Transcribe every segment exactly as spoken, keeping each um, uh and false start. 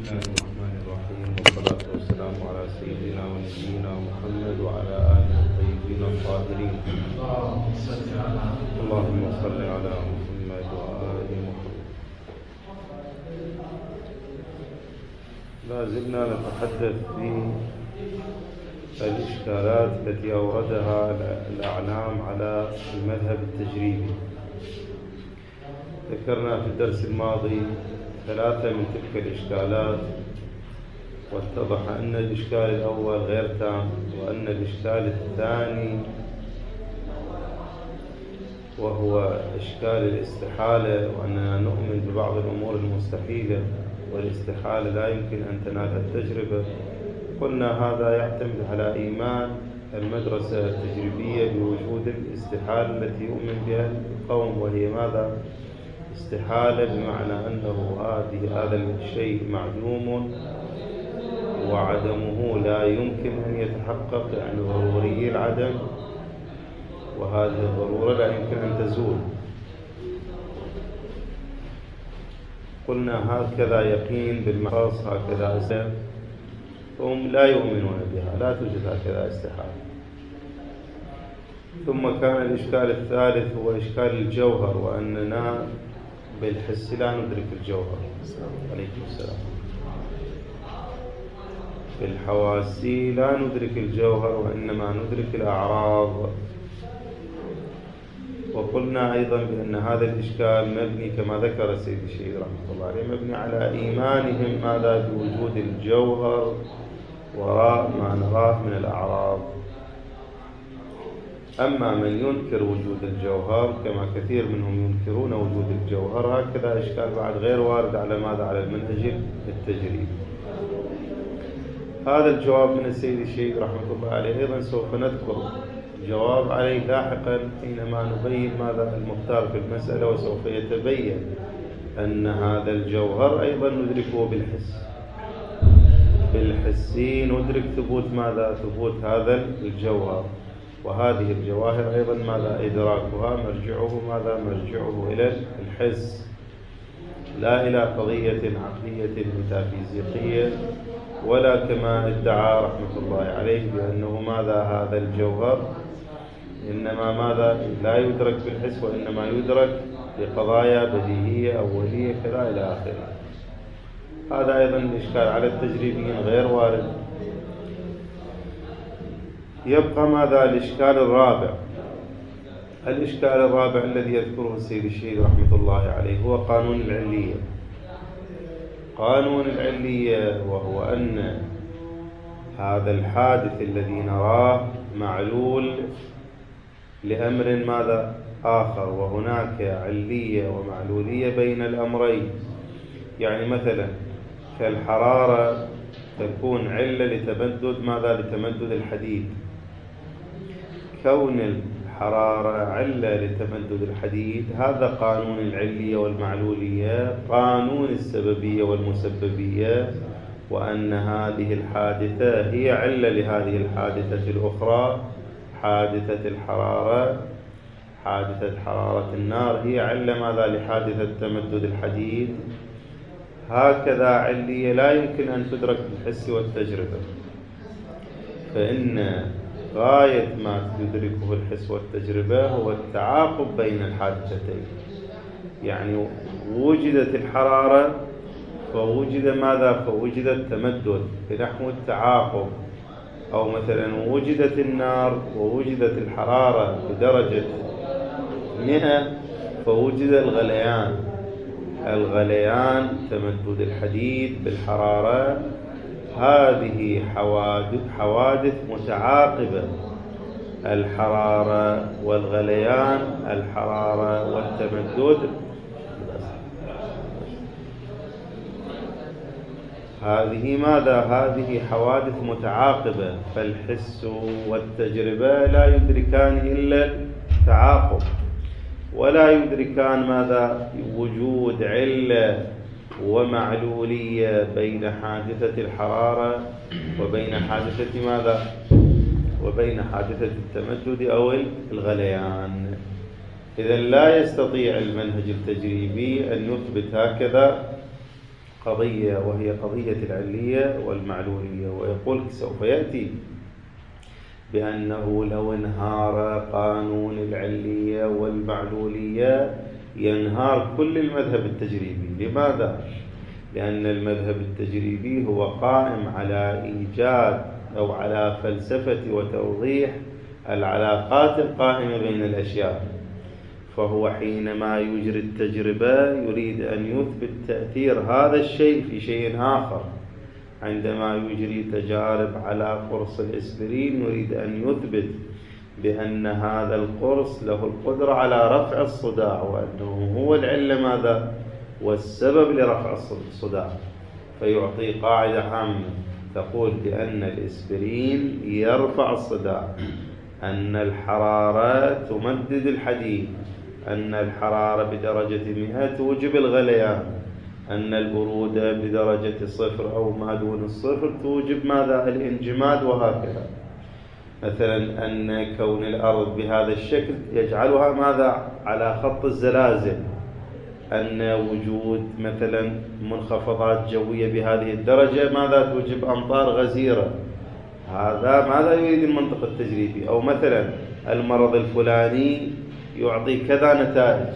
الله الرحمن الرحيم، والصلاة والسلام على سيدنا ونبينا محمد وعلى آله الطيبين الطاهرين. اللهم صل على محمد وآل محمد. لا زلنا نتحدث في الإشكالات التي أوردها الأعلام على المذهب التجريبي. ذكرنا في الدرس الماضي ثلاثة من تلك الإشكالات، واتضح أن الإشكال الأول غير تام، وأن الإشكال الثاني وهو إشكال الاستحالة، وأننا نؤمن ببعض الأمور المستحيلة، والاستحالة لا يمكن أن تنالها التجربة. قلنا هذا يعتمد على إيمان المدرسة التجريبية بوجود الاستحالة التي يؤمن بها القوم، وهي ماذا؟ استحالة بمعنى أنه هذه هذا الشيء معدوم وعدمه لا يمكن أن يتحقق، يعني ضروري العدم، وهذه الضرورة لا يمكن أن تزول. قلنا هكذا يقين بالمخاص، هكذا اسم، هم لا يؤمنون بها، لا توجد هكذا استحالة. ثم كان الإشكال الثالث هو إشكال الجوهر، وأننا بالحس لا ندرك الجوهر. عليكم السلام. بالحواس لا ندرك الجوهر، وإنما ندرك الأعراض. وقلنا أيضا بأن هذا الإشكال مبني كما ذكر السيد الشيخ رحمه الله عليه، مبني على إيمانهم ماذا؟ بوجود الجوهر وراء ما نراه من الأعراض. أما من ينكر وجود الجوهر كما كثير منهم ينكرون وجود الجوهر، هكذا إشكال بعد غير وارد على ماذا؟ على المنهج التجريبي. هذا الجواب من السيد الشيخ رحمه الله عليه أيضا سوف نذكر جواب عليه لاحقا حينما نبين ماذا المختار في المسألة، وسوف يتبين أن هذا الجوهر أيضا ندركه بالحس. بالحسي ندرك ثبوت ماذا؟ ثبوت هذا الجوهر. وهذه الجواهر أيضا ماذا؟ إدراكها مرجعه ماذا؟ مرجعه إلى الحس، لا إلى قضية عقلية ميتافيزيقية، ولا كما ادعى رحمة الله عليه بأنه ماذا؟ هذا الجوهر إنما ماذا؟ لا يدرك بالحس، وإنما يدرك بقضايا بديهية أولية كذا إلى آخره. هذا أيضا الإشكال على التجريبيين غير وارد. يبقى ماذا؟ الإشكال الرابع. الإشكال الرابع الذي يذكره السيد الشيخ رحمة الله عليه هو قانون العلية. قانون العلية وهو أن هذا الحادث الذي نراه معلول لأمر ماذا؟ آخر، وهناك علية ومعلولية بين الأمرين. يعني مثلا كالحرارة تكون علة لتمدد ماذا؟ لتمدد الحديد. كون الحرارة علة لتمدد الحديد هذا قانون العلية والمعلولية. قانون السببية والمسببية، وأن هذه الحادثة هي علة لهذه الحادثة الأخرى. حادثة الحرارة، حادثة حرارة النار هي علة ماذا؟ لحادثة تمدد الحديد. هكذا علية لا يمكن أن تدرك بالحس والتجربة، فإن غاية ما تدركه الحس والتجربة هو التعاقب بين الحادثتين. يعني وجدت الحرارة فوجد ماذا؟ فوجد التمدد بنحو التعاقب. أو مثلا وجدت النار ووجدت الحرارة بدرجة مئة فوجد الغليان. الغليان تمدد الحديد بالحرارة. هذه حوادث, حوادث متعاقبة، الحرارة والغليان، الحرارة والتمدد. هذه ماذا؟ هذه حوادث متعاقبة، فالحس والتجربة لا يدركان إلا التعاقب، ولا يدركان ماذا؟ وجود علة ومعلولية بين حادثة الحرارة وبين حادثة ماذا؟ وبين حادثة التمدد أو الغليان. إذن لا يستطيع المنهج التجريبي أن يثبت هكذا قضية وهي قضية العلية والمعلولية، ويقول سوف يأتي بأنه لو انهار قانون العلية والمعلولية ينهار كل المذهب التجريبي. لماذا؟ لأن المذهب التجريبي هو قائم على إيجاد أو على فلسفة وتوضيح العلاقات القائمة بين الأشياء، فهو حينما يجري التجربة يريد أن يثبت تأثير هذا الشيء في شيء آخر. عندما يجري تجارب على قرص الإسبرين يريد أن يثبت بأن هذا القرص له القدرة على رفع الصداع، وأنه هو العلة ماذا؟ والسبب لرفع الصداع، فيعطي قاعدة عامة تقول بأن الإسبرين يرفع الصداع، أن الحرارة تمدد الحديد، أن الحرارة بدرجة مئة توجب الغليان، أن البرودة بدرجة صفر أو ما دون الصفر توجب ماذا؟ الانجماد، وهكذا. مثلا أن كون الأرض بهذا الشكل يجعلها ماذا؟ على خط الزلازل، أن وجود مثلا منخفضات جوية بهذه الدرجة ماذا؟ توجب أمطار غزيرة. هذا ماذا يريد المنطق التجريبي؟ أو مثلا المرض الفلاني يعطي كذا نتائج.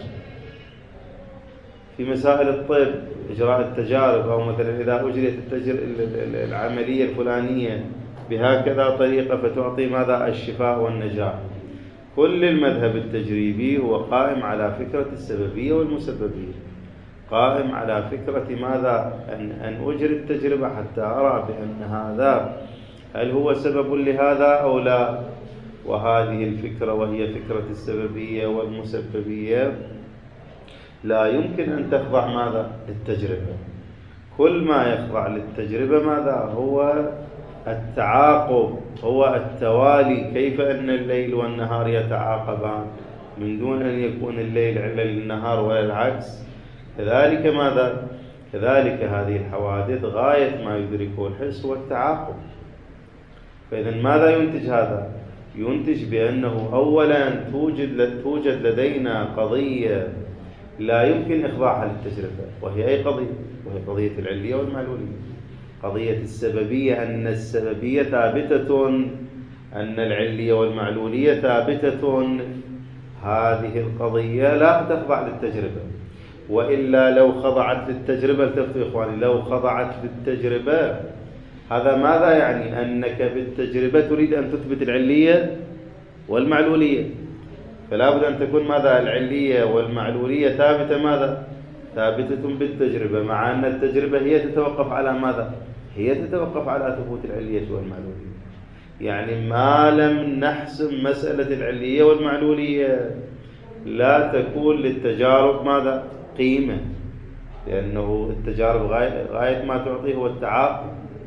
في مسائل الطب إجراء التجارب، أو مثلا إذا أجريت العملية الفلانية بهكذا طريقة فتعطي ماذا؟ الشفاء والنجاح. كل المذهب التجريبي هو قائم على فكرة السببية والمسببية، قائم على فكرة ماذا؟ أن, أن أجري التجربة حتى أرى بأن هذا هل هو سبب لهذا أو لا. وهذه الفكرة وهي فكرة السببية والمسببية لا يمكن أن تخضع ماذا؟ للتجربة. كل ما يخضع للتجربة ماذا؟ هو التعاقب، هو التوالي. كيف أن الليل والنهار يتعاقبان من دون أن يكون الليل علة للنهار ولا العكس؟ كذلك ماذا؟ كذلك هذه الحوادث غاية ما يدركه الحس هو التعاقب. فإذا ماذا ينتج هذا؟ ينتج بأنه أولا توجد توجد لدينا قضية لا يمكن إخضاعها للتجربة، وهي أي قضية؟ وهي قضية العلية والمعلولية، قضية السببية، أن السببية ثابتة، أن العلية والمعلولية ثابتة. هذه القضية لا تخضع للتجربة، وإلا لو خضعت للتجربة، التفتوا إخواني، لو خضعت للتجربة هذا ماذا يعني؟ أنك بالتجربة تريد أن تثبت العلية والمعلولية، فلا بد أن تكون ماذا؟ العلية والمعلولية ثابتة ماذا؟ ثابتة بالتجربة، مع أن التجربة هي تتوقف على ماذا؟ هي تتوقف على ثبوت العلية والمعلولية. يعني ما لم نحسم مسألة العلية والمعلولية لا تكون للتجارب ماذا؟ قيمة، لأنه التجارب غاية, غاية ما تعطيه هو التعاقب.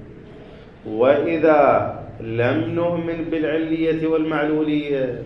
وإذا لم نؤمن بالعلية والمعلولية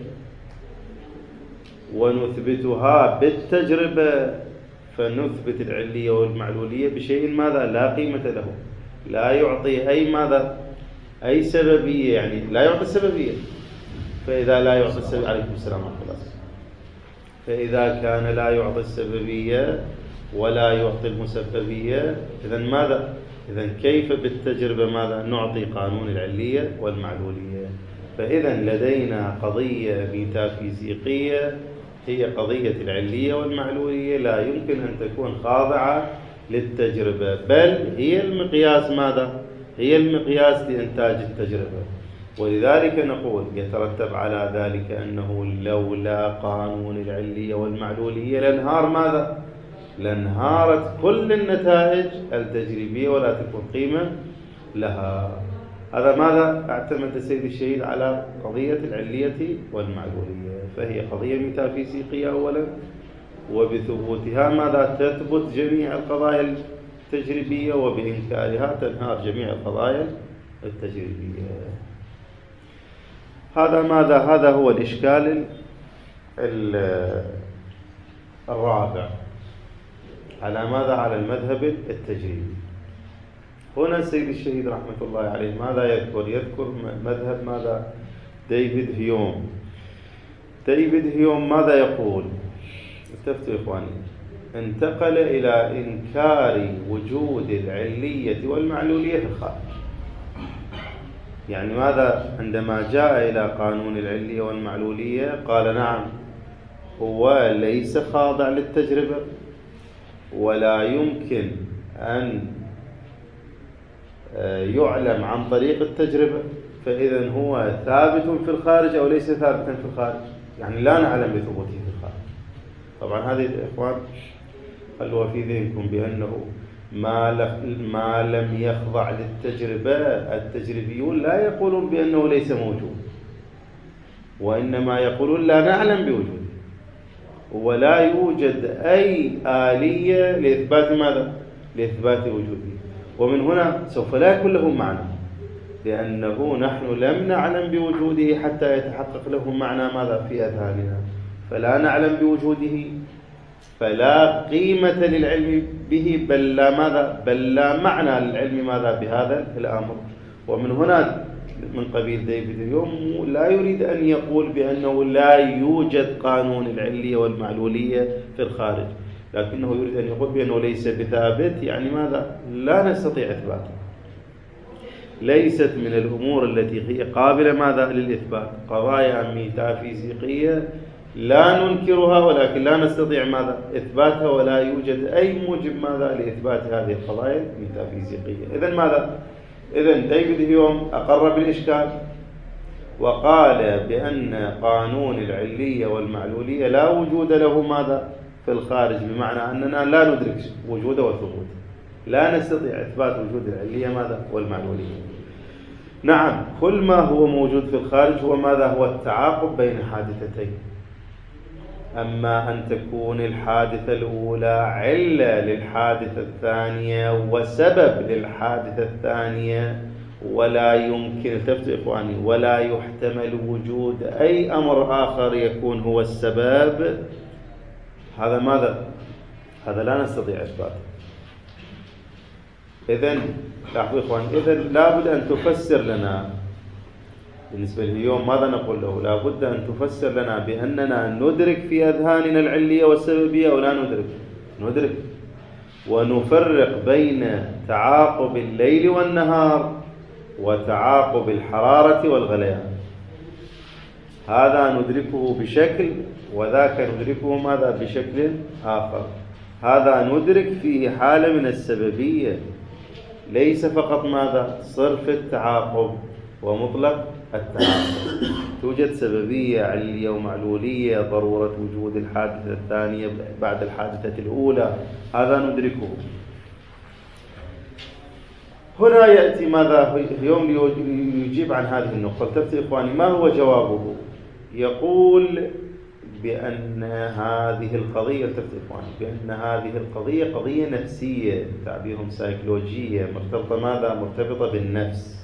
ونثبتها بالتجربة فنثبت العلية والمعلولية بشيء ماذا؟ لا قيمة له، لا يعطي أي ماذا؟ أي سببية، يعني لا يعطي السببية. فإذا لا يعطي السببية، عليكم السلام ورحمة الله، فإذا كان لا يعطي السببية ولا يعطي المسببية، إذن ماذا؟ إذن كيف بالتجربة ماذا؟ نعطي قانون العلية والمعلولية. فإذا لدينا قضية ميتافيزيقية هي قضية العلية والمعلولية، لا يمكن أن تكون خاضعة للتجربة، بل هي المقياس ماذا؟ هي المقياس لإنتاج التجربة. ولذلك نقول يترتب على ذلك أنه لولا قانون العلية والمعلولية لانهار ماذا؟ لانهارت كل النتائج التجريبية ولا تكون قيمة لها. هذا ماذا اعتمد السيد الشهيد على قضية العلية والمعلولية، فهي قضية ميتافيزيقية أولا، وبثبوتها ماذا؟ تثبت جميع القضايا التجريبية، وبإنكارها تنهار جميع القضايا التجريبية. هذا ماذا؟ هذا هو الإشكال الرابع على ماذا؟ على المذهب التجريبي. هنا السيد الشهيد رحمة الله عليه ماذا يذكر؟ يذكر مذهب ماذا؟ ديفيد هيوم. ديفيد هيوم ماذا يقول؟ استفتوا إخواني. انتقل إلى إنكار وجود العلية والمعلولية في الخارج. يعني ماذا عندما جاء إلى قانون العلية والمعلولية قال نعم هو ليس خاضع للتجربة ولا يمكن أن يعلم عن طريق التجربة، فإذا هو ثابت في الخارج أو ليس ثابتا في الخارج، يعني لا نعلم بثبوته في الخارج. طبعا هذه الإخوان خلوها في ذهنكم بأنه ما ما لم يخضع للتجربة التجريبيون لا يقولون بأنه ليس موجود، وإنما يقولون لا نعلم بوجوده، ولا يوجد أي آلية لإثبات ماذا؟ لإثبات وجوده. ومن هنا سوف لا يكون له معنى، لأنه نحن لم نعلم بوجوده حتى يتحقق له معنى ماذا في أذهاننا، فلا نعلم بوجوده فلا قيمة للعلم به، بل لا ماذا؟ بل لا معنى للعلم ماذا بهذا الأمر. ومن هنا من قبيل ديفيد هيوم لا يريد أن يقول بأنه لا يوجد قانون العلية والمعلولية في الخارج، لكنه يريد أن يقول بأنه ليس بثابت، يعني ماذا؟ لا نستطيع إثباته. ليست من الأمور التي هي قابلة ماذا؟ للإثبات، قضايا ميتافيزيقية لا ننكرها ولكن لا نستطيع ماذا؟ إثباتها، ولا يوجد أي موجب ماذا؟ لإثبات هذه القضايا الميتافيزيقية. إذن ماذا؟ إذن ديفيد هيوم أقر بالإشكال وقال بأن قانون العلية والمعلولية لا وجود له ماذا؟ في الخارج، بمعنى أننا لا ندرك وجوده وثبوته، لا نستطيع إثبات وجود العلية ماذا؟ والمعلولية. نعم كل ما هو موجود في الخارج هو ماذا؟ هو التعاقب بين حادثتين. أما أن تكون الحادثة الأولى علة للحادثة الثانية وسبب للحادثة الثانية، ولا يمكن التفتوا إخواني ولا يحتمل وجود أي أمر آخر يكون هو السبب، هذا ماذا؟ هذا لا نستطيع إثباته. إذن لاحظوا إخواني، إذن لابد أن تفسر لنا بالنسبة لليوم ماذا نقول له؟ لابد أن تفسر لنا بأننا ندرك في أذهاننا العلية والسببية أو لا ندرك؟ ندرك، ونفرق بين تعاقب الليل والنهار وتعاقب الحرارة والغليان، هذا ندركه بشكل وذاك ندركه ماذا؟ بشكل آخر. هذا ندرك في حالة من السببية، ليس فقط ماذا؟ صرف التعاقب ومطلق التعاقب، توجد سببية علية ومعلولية، ضرورة وجود الحادثة الثانية بعد الحادثة الأولى، هذا ندركه. هنا يأتي ماذا؟ يوم يجيب عن هذه النقطة. تفتي إخواني ما هو جوابه؟ يقول بأن هذه القضية تفتي إخواني بأن هذه القضية قضية نفسية، تعبيرهم سيكولوجية، مرتبطة ماذا؟ مرتبطة بالنفس،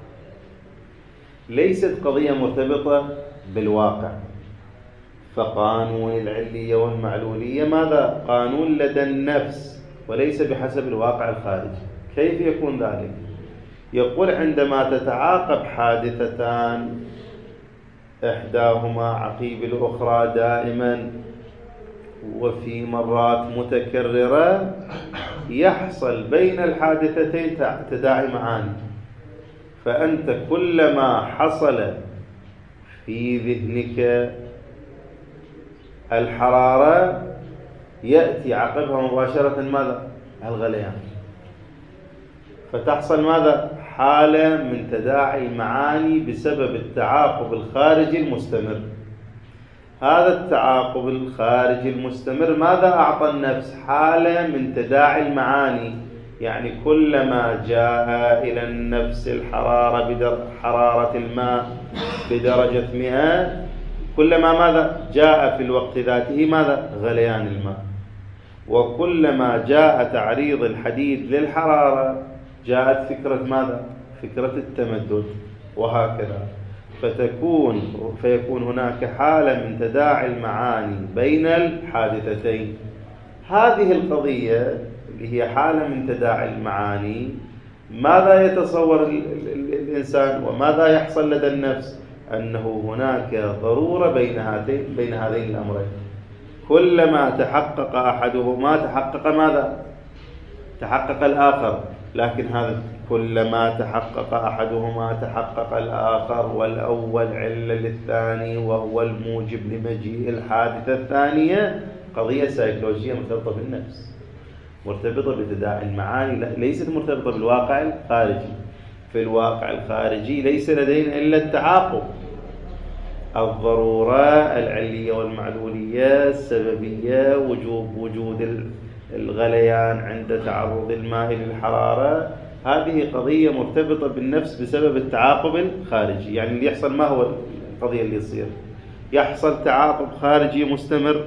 ليست قضية مرتبطة بالواقع. فقانون العلية والمعلولية ماذا؟ قانون لدى النفس وليس بحسب الواقع الخارجي. كيف يكون ذلك؟ يقول عندما تتعاقب حادثتان إحداهما عقيب الأخرى دائما وفي مرات متكررة، يحصل بين الحادثتين تداعي معاني، فأنت كلما حصل في ذهنك الحرارة يأتي عقبها مباشرة ماذا؟ الغليان، فتحصل ماذا؟ حالة من تداعي المعاني بسبب التعاقب الخارجي المستمر. هذا التعاقب الخارجي المستمر ماذا أعطى النفس؟ حالة من تداعي المعاني، يعني كلما جاء إلى النفس الحرارة بدر حرارة الماء بدرجة مئة، كلما ماذا؟ جاء في الوقت ذاته ماذا؟ غليان الماء. وكلما جاء تعريض الحديد للحرارة جاءت فكرة ماذا؟ فكرة التمدد، وهكذا. فتكون فيكون هناك حالة من تداعي المعاني بين الحادثتين. هذه القضية اللي هي حالة من تداعي المعاني، ماذا يتصور الإنسان وماذا يحصل لدى النفس؟ أنه هناك ضرورة بين هاتين بين هذين الأمرين. كلما تحقق أحدهما تحقق ماذا؟ تحقق الآخر. لكن هذا كلما تحقق أحدهما تحقق الآخر، والأول علة للثاني وهو الموجب لمجيء الحادثة الثانية. قضية سيكولوجية مرتبطة بالنفس، مرتبطة بتداعي المعاني، ليست مرتبطة بالواقع الخارجي. في الواقع الخارجي ليس لدينا إلا التعاقب، الضرورة العلية والمعلولية، السببية، وجوب وجود الغليان عند تعرض الماء للحرارة. هذه قضية مرتبطة بالنفس بسبب التعاقب الخارجي. يعني اللي يحصل ما هو القضية اللي يصير؟ يحصل تعاقب خارجي مستمر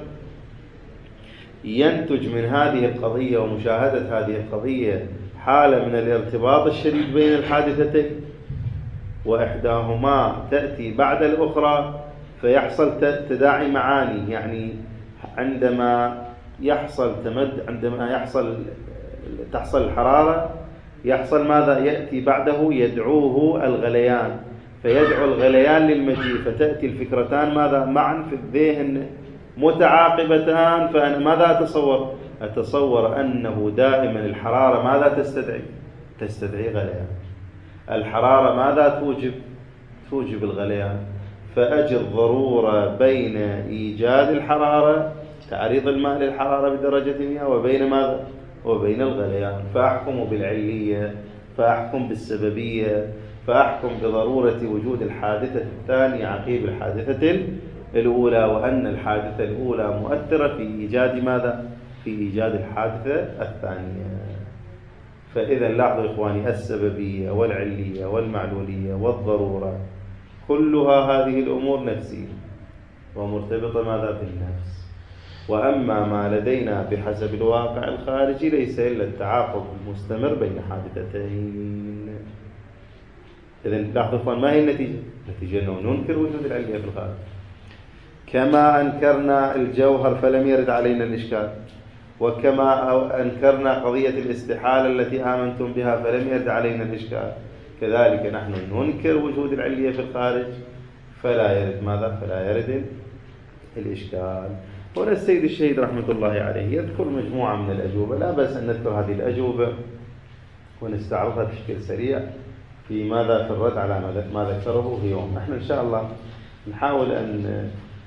ينتج من هذه القضية ومشاهدة هذه القضية حالة من الارتباط الشديد بين الحادثتين، وإحداهما تأتي بعد الأخرى فيحصل تداعي معاني. يعني عندما يحصل تمد عندما يحصل تحصل الحرارة يحصل ماذا؟ يأتي بعده يدعوه الغليان، فيدعو الغليان للمجيء، فتأتي الفكرتان ماذا؟ معا في الذهن متعاقبتان. فأنا ماذا أتصور؟ أتصور أنه دائما الحرارة ماذا تستدعي؟ تستدعي غليان. الحرارة ماذا توجب؟ توجب الغليان. فأجد ضرورة بين إيجاد الحرارة، تعريض الماء للحرارة بدرجة مئة، وبين ماذا؟ وبين الغليان. فأحكم بالعلية، فأحكم بالسببية، فأحكم بضرورة وجود الحادثة الثانية عقيب الحادثة الأولى، وأن الحادثة الأولى مؤثرة في إيجاد ماذا؟ في إيجاد الحادثة الثانية. فإذا لاحظوا إخواني، السببية والعلية والمعلولية والضرورة كلها هذه الأمور نفسية ومرتبطة ماذا؟ بالنفس. وأما ما لدينا بحسب الواقع الخارجي ليس إلا التعاقب المستمر بين حادثتين. إذن لاحظوا إخوان، ما هي النتيجة؟ النتيجة أنه ننكر وجود العلية في الخارج. كما أنكرنا الجوهر فلم يرد علينا الإشكال، وكما أنكرنا قضية الاستحالة التي آمنتم بها فلم يرد علينا الإشكال، كذلك نحن ننكر وجود العلية في الخارج فلا يرد ماذا؟ فلا يرد الإشكال. هنا السيد الشهيد رحمة الله عليه يذكر مجموعة من الأجوبة، لا بأس أن نذكر هذه الأجوبة ونستعرضها بشكل سريع في ماذا؟ في الرد على ما ذكره اليوم. نحن إن شاء الله نحاول أن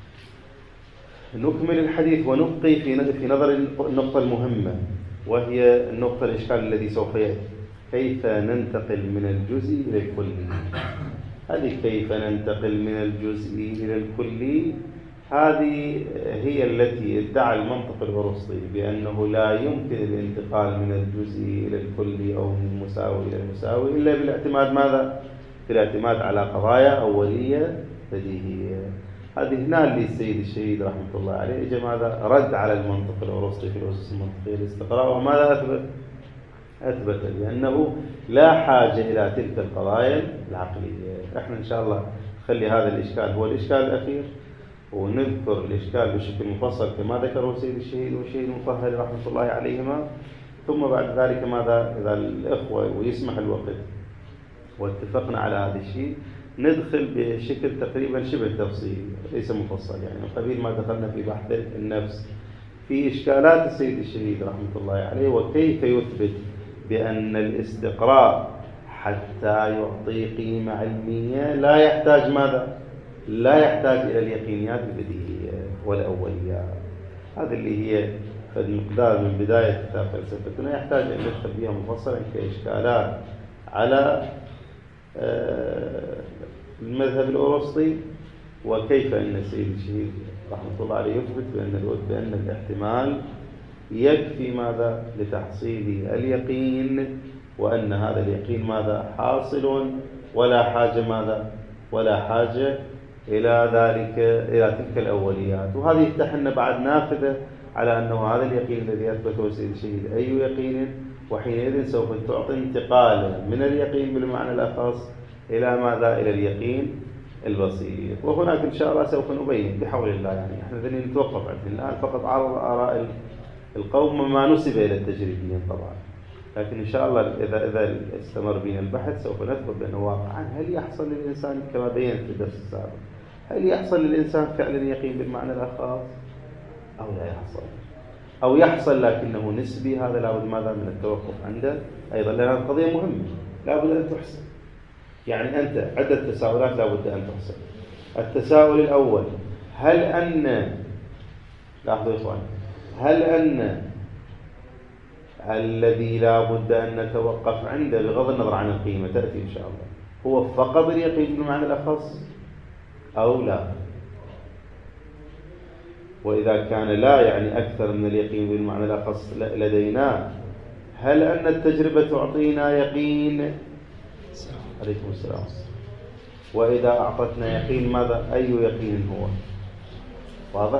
نكمل الحديث ونبقي في نظر النقطة المهمة، وهي النقطة الإشكال الذي سوف يأتي: كيف ننتقل من الجزء إلى الكلي. هذه كيف ننتقل من الجزء إلى الكلي هذه هي التي ادعى المنطق الأرسطي بأنه لا يمكن الانتقال من الجزء إلى الكلي أو من المساوي إلى المساوي إلا بالاعتماد ماذا؟ بالاعتماد على قضايا أولية بديهية. هذه هنا اللي السيد الشهيد رحمة الله عليه اجى ماذا؟ رد على المنطق الأرسطي في الأسس المنطقية الاستقراء. وماذا أثبت؟ أثبت بأنه لا حاجة إلى تلك القضايا العقلية. احنا إن شاء الله نخلي هذا الإشكال هو الإشكال الأخير، ونذكر الإشكال بشكل مفصل كما ذكره السيد الشهيد والشهيد المطهري رحمة الله عليهما. ثم بعد ذلك ماذا؟ إذا الإخوة ويسمح الوقت واتفقنا على هذا الشيء ندخل بشكل تقريبا شبه تفصيلي ليس مفصل، يعني قبيل ما دخلنا في بحث النفس في إشكالات السيد الشهيد رحمة الله عليه، وكيف يثبت بأن الاستقراء حتى يعطي قيمة علمية لا يحتاج ماذا؟ لا يحتاج إلى اليقينيات البديهية والأوليات. هذه اللي هي المقدار من بداية كتاب فلسفتنا يحتاج أن ندخل بها مفصلا كإشكالات على المذهب الأرسطي، وكيف أن السيد الشهيد رحمة الله عليه يثبت بأن بأن الاحتمال يكفي ماذا؟ لتحصيل اليقين، وأن هذا اليقين ماذا؟ حاصل، ولا حاجة ماذا؟ ولا حاجة إلى ذلك إلى تلك الأوليات. وهذه يفتح لنا بعد نافذة على أنه هذا اليقين الذي أثبته السيد الشهيد أي يقين، وحينئذ سوف تعطي انتقالا من اليقين بالمعنى الأخص إلى ماذا؟ إلى اليقين البسيط. وهناك إن شاء الله سوف نبين بحول الله. يعني احنا ذني نتوقف الآن فقط عرض آراء القوم وما نسب إلى التجريبيين طبعا، لكن إن شاء الله إذا إذا استمر بنا البحث سوف نثبت بأنه واقعا هل يحصل للإنسان كما بينت في الدرس السابق، هل يحصل للإنسان فعلا يقين بالمعنى الأخص؟ أو لا يحصل، أو يحصل لكنه نسبي، هذا لابد ماذا من التوقف عنده أيضا، لأن هذه قضية مهمة لابد أن تحسن. يعني أنت عدة تساؤلات لابد أن تحسن. التساؤل الأول، هل أن لاحظوا يا إخوان، هل أن الذي لابد أن نتوقف عنده بغض النظر عن القيمة تأتي إن شاء الله هو فقط اليقين بالمعنى الأخص أو لا؟ وإذا كان لا يعني أكثر من اليقين بالمعنى الأخص لدينا، هل أن التجربة تعطينا يقين؟ عليكم السلام. وإذا أعطتنا يقين ماذا؟ أي يقين هو؟ واضح؟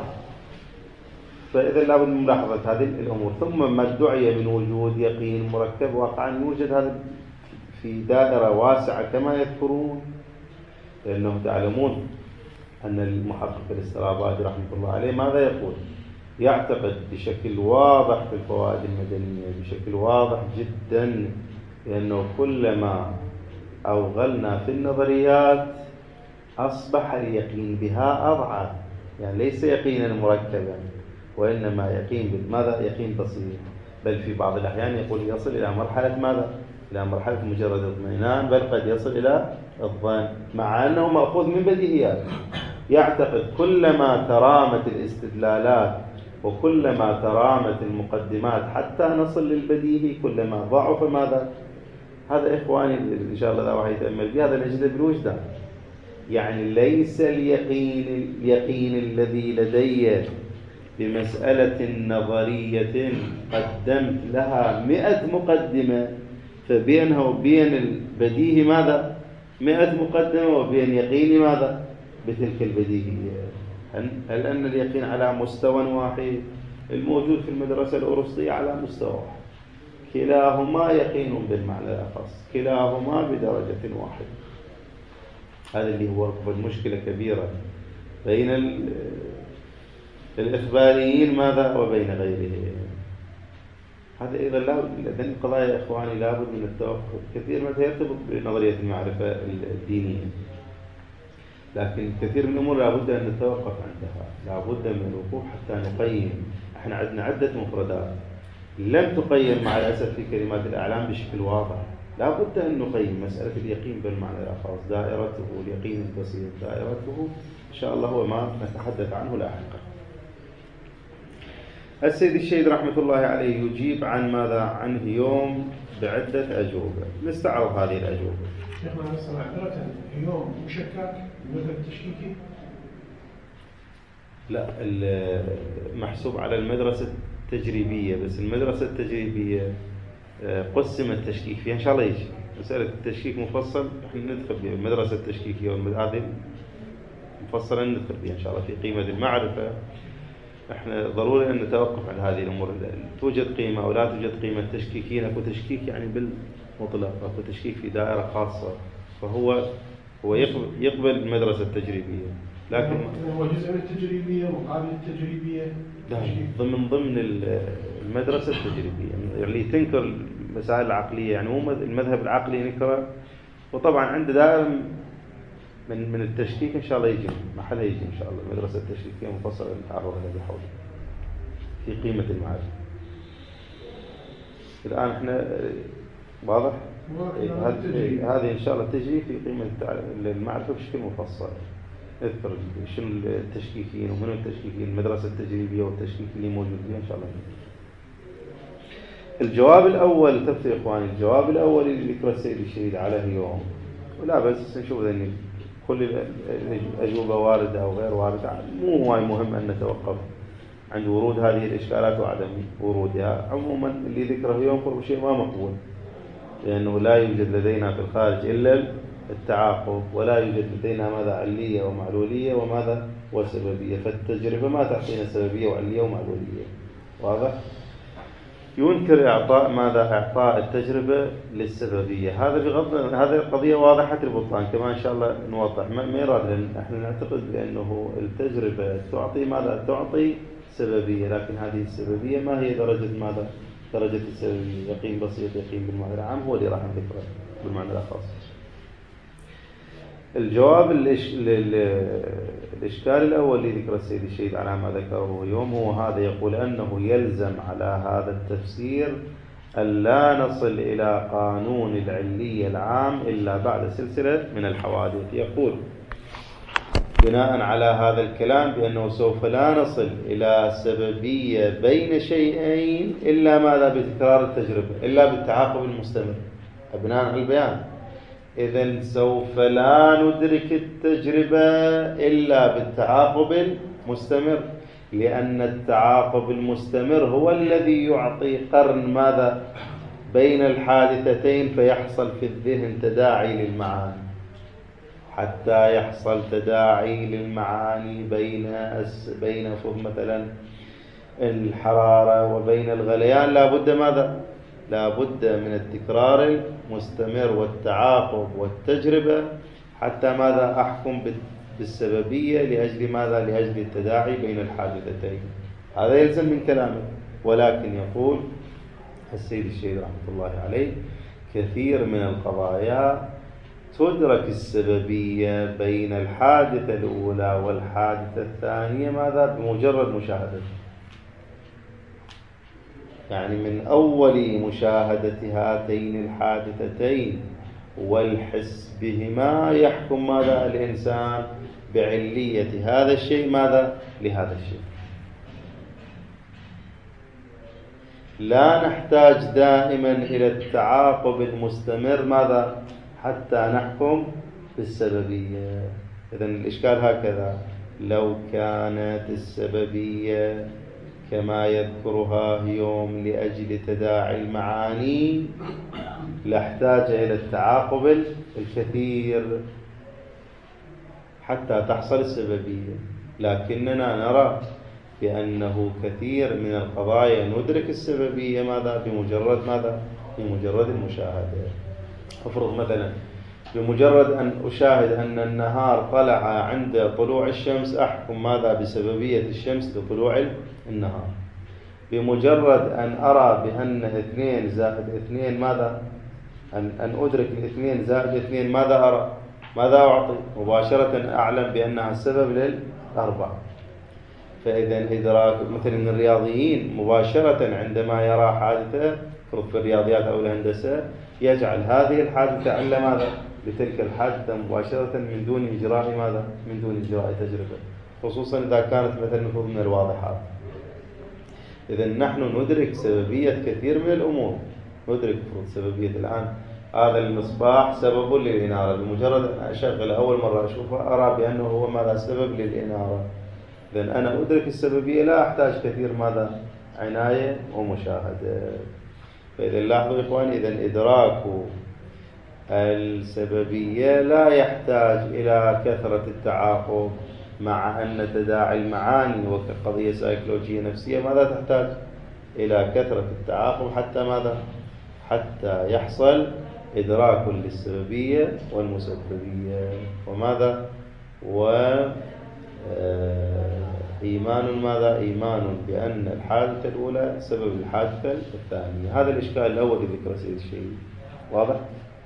فإذا لابد من ملاحظة هذه الأمور. ثم ما ادعي من وجود يقين مركب، واقعا يوجد هذا في دائرة واسعة كما يذكرون، لأنهم تعلمون أن المحقق الاسترابادي رحمه الله عليه ماذا يقول؟ يعتقد بشكل واضح في الفوائد المدنية بشكل واضح جدا، لأنه كلما أوغلنا في النظريات أصبح اليقين بها أضعف، يعني ليس يقينا مركبا وإنما يقين ماذا؟ يقين بسيط، بل في بعض الأحيان يقول يصل إلى مرحلة ماذا؟ إلى مرحلة مجرد اطمئنان، بل قد يصل إلى الظن، مع أنه مأخوذ من بديهيات. يعتقد كلما ترامت الاستدلالات وكلما ترامت المقدمات حتى نصل للبديهي كلما ضعف ماذا؟ هذا إخواني إن شاء الله لا واحد يتأمل بهذا نجد بالوجدان. يعني ليس اليقين اليقين الذي لدي بمسألة نظرية قدمت لها مئة مقدمة، فبينها وبين البديهي ماذا؟ مئة مقدمة، وبين يقيني ماذا؟ بتلك البديهية. هل أن اليقين على مستوى واحد؟ الموجود في المدرسة الأرسطية على مستوى واحد، كلاهما يقين بالمعنى الأخص، كلاهما بدرجة واحدة. هذا اللي هو مشكلة كبيرة بين الإخباريين ماذا وبين غيرهم. هذا إذا لا لأن القضايا يا إخواني لابد من التوقف. كثير ما يرتبط بنظرية المعرفة الدينية، لكن كثير من الأمور لابد أن نتوقف عندها، لابد من الوقوف حتى نقيم. احنا عندنا عدة مفردات لم تقيم مع الأسف في كلمات الأعلام بشكل واضح، لابد أن نقيم مسألة اليقين بالمعنى الخاص، دائرته اليقين البسيط، دائرته إن شاء الله هو ما نتحدث عنه لاحقا. السيد الشهيد رحمة الله عليه يجيب عن ماذا؟ عن هيوم بعدة أجوبة، نستعرض هذه الأجوبة. شيخنا نسأل عبارة هيوم مشكك المذهب التشكيكي؟ لا، محسوب على المدرسة التجريبية، بس المدرسة التجريبية قسم التشكيك فيها إن شاء الله يجي مسألة التشكيك مفصل، احنا ندخل بها المدرسة التشكيكية هذه مفصلا ندخل بها إن شاء الله في قيمة المعرفة. احنا ضروري أن نتوقف عن هذه الأمور، توجد قيمة أو لا توجد قيمة تشكيكية. أكو تشكيك يعني بالمطلق، أكو تشكيك في دائرة خاصة، فهو هو يقبل, يقبل المدرسة التجريبية، لكن هو جزء من التجريبية مقابل التجريبية ضمن ضمن المدرسة التجريبية، يعني تنكر المسائل العقلية، يعني مو المذهب العقلي نكره. وطبعا عنده دائرة من من التشكيك إن شاء الله يجي محلها، يجي إن شاء الله المدرسة التشكيكية مفصلة نتعرض لها بحول في قيمة المعرفة. الآن احنا واضح هذه إن شاء الله تجي في قيمة المعرفة بشكل مفصل، اذكر شنو التشكيكيين ومن التشكيكيين، المدرسة التجريبية والتشكيك اللي موجود فيها إن شاء الله. الجواب الأول تفسير إخواني، الجواب الأول اللي ذكر السيد الشهيد على هيوم، ولا بس نشوف ذني كل الأجوبة واردة أو غير واردة، مو هواي مهم أن نتوقف عند ورود هذه الإشكالات وعدم ورودها. عموما اللي ذكره هيوم قرب شيء ما مقبول، لأنه لا يوجد لدينا في الخارج إلا التعاقب، ولا يوجد لدينا ماذا؟ علية ومعلولية وماذا؟ وسببية. فالتجربة ما تعطينا سببية وعلية ومعلولية، واضح؟ ينكر إعطاء ماذا؟ إعطاء التجربة للسببية. هذا بغض هذه القضية واضحة البطلان كما إن شاء الله نوضح. ما يراد، لأن احنا نعتقد بأنه التجربة تعطي ماذا؟ تعطي سببية، لكن هذه السببية ما هي درجة ماذا؟ درجة السببية يقين بسيط، يقين بالمعنى العام، هو اللي راح نذكره بالمعنى الخاص. الجواب الإش... الإشكال الأول اللي ذكر السيد الشهيد على ما ذكره اليوم هو هذا، يقول أنه يلزم على هذا التفسير أن لا نصل إلى قانون العلية العام إلا بعد سلسلة من الحوادث. يقول بناء على هذا الكلام بأنه سوف لا نصل إلى سببية بين شيئين إلا ماذا؟ بتكرار التجربة، إلا بالتعاقب المستمر. بناء على البيان إذن سوف لا ندرك التجربة إلا بالتعاقب المستمر، لأن التعاقب المستمر هو الذي يعطي قرن ماذا؟ بين الحادثتين، فيحصل في الذهن تداعي للمعاني. حتى يحصل تداعي للمعاني بين بين مثلا الحرارة وبين الغليان، لا بد ماذا؟ لا بد من التكرار المستمر والتعاقب والتجربة حتى ماذا؟ أحكم بالسببية لأجل ماذا؟ لأجل التداعي بين الحادثتين. هذا يلزم من كلامه. ولكن يقول السيد الشهيد رحمة الله عليه كثير من القضايا تدرك السببية بين الحادثة الأولى والحادثة الثانية ماذا؟ بمجرد مشاهدة. يعني من أول مشاهدة هاتين الحادثتين والحس بهما يحكم ماذا؟ الإنسان بعلية هذا الشيء ماذا؟ لهذا الشيء. لا نحتاج دائما إلى التعاقب المستمر ماذا؟ حتى نحكم بالسببية. إذن الإشكال هكذا: لو كانت السببية كما يذكرها يوم لأجل تداعي المعاني لاحتاج إلى التعاقب الكثير حتى تحصل السببية. لكننا نرى بأنه كثير من القضايا ندرك السببية ماذا؟ بمجرد ماذا؟ بمجرد المشاهدة. أفرض مثلا بمجرد أن أشاهد أن النهار طلع عند طلوع الشمس أحكم ماذا؟ بسببية الشمس لطلوع النهار. بمجرد أن أرى بأن اثنين زائد اثنين ماذا؟ أن, أن أدرك الاثنين زائد اثنين ماذا أرى؟ ماذا أعطي؟ مباشرة أعلم بأنها السبب للأربعة. فإذا إدراك مثل الرياضيين مباشرة عندما يرى حادثة في الرياضيات أو الهندسة يجعل هذه الحادثة على ماذا؟ لتلك الحادثة مباشرة من دون إجراء ماذا؟ من دون إجراء تجربة، خصوصا إذا كانت مثلا من الواضحات. إذا نحن ندرك سببية كثير من الأمور. ندرك سببية الآن هذا المصباح سبب للإنارة، بمجرد أن أشغل أول مرة أشوفه أرى بأنه هو ماذا؟ سبب للإنارة. إذا أنا أدرك السببية، لا أحتاج كثير ماذا؟ عناية ومشاهدة. فإذا لاحظوا إخواني، إذا إدراك السببية لا يحتاج إلى كثرة التعاقب، مع أن تداعي المعاني وكقضية سيكولوجية نفسية ماذا تحتاج؟ إلى كثرة التعاقب حتى ماذا؟ حتى يحصل إدراك للسببية والمسببية. وماذا؟ وإيمان ماذا؟ إيمان بأن الحادثة الأولى سبب الحادثة الثانية. هذا الإشكال الأول ذكر سيد الشهيد. واضح؟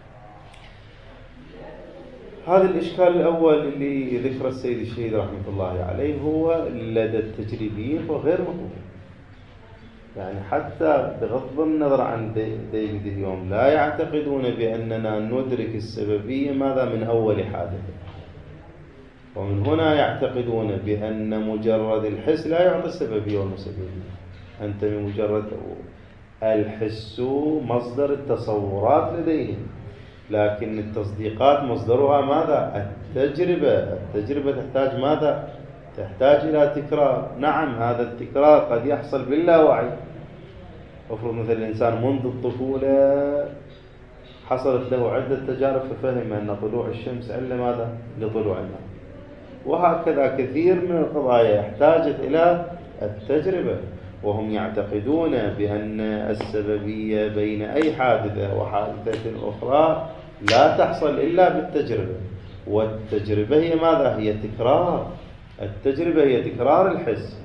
هذا الإشكال الأول اللي ذكر السيد الشهيد رحمة الله عليه هو لدى التجريبيين وغير مقبول. يعني حتى بغض النظر عن ديفيد اليوم لا يعتقدون بأننا ندرك السببية ماذا؟ من أول حادثة. ومن هنا يعتقدون بأن مجرد الحس لا يعطي السببية والمسببية. أنت بمجرد الحس مصدر التصورات لديهم، لكن التصديقات مصدرها ماذا؟ التجربة. التجربة تحتاج ماذا؟ تحتاج إلى تكرار. نعم، هذا التكرار قد يحصل باللاوعي. أفرض مثل الإنسان منذ الطفولة حصلت له عدة تجارب ففهم أن طلوع الشمس علة ماذا؟ لطلوع النهار. وهكذا كثير من القضايا احتاجت إلى التجربة. وهم يعتقدون بأن السببية بين أي حادثة وحادثة أخرى لا تحصل إلا بالتجربة. والتجربة هي ماذا؟ هي تكرار. التجربة هي تكرار الحس.